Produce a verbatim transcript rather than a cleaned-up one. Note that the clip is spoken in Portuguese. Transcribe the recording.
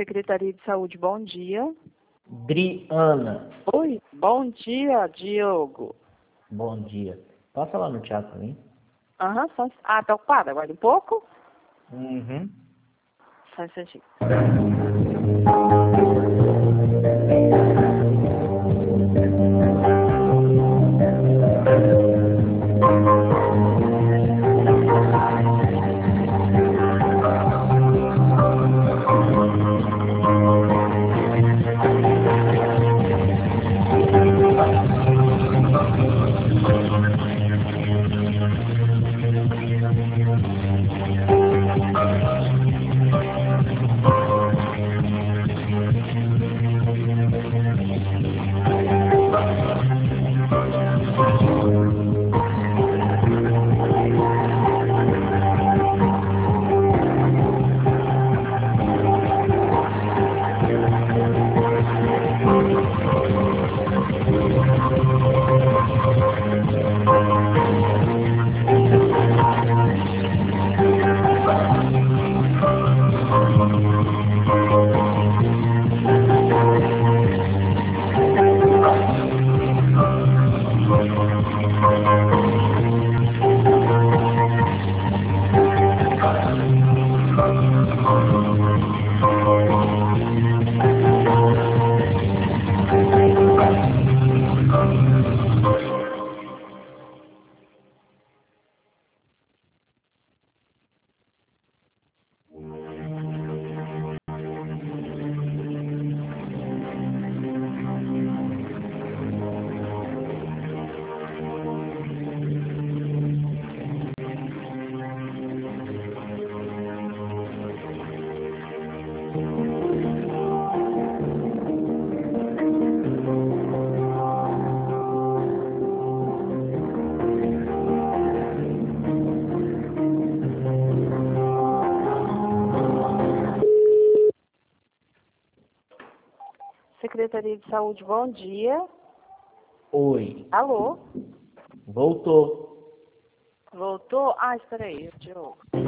Secretaria de Saúde, bom dia. Driana. Oi, bom dia, Diogo. Bom dia. Passa lá no teatro pra mim. Aham, só... Ah, tá ocupada, aguarda um pouco. Uhum. Só um instantinho. Secretaria de Saúde, bom dia. Oi. Alô? Voltou. Voltou? Ah, espera aí, Diogo.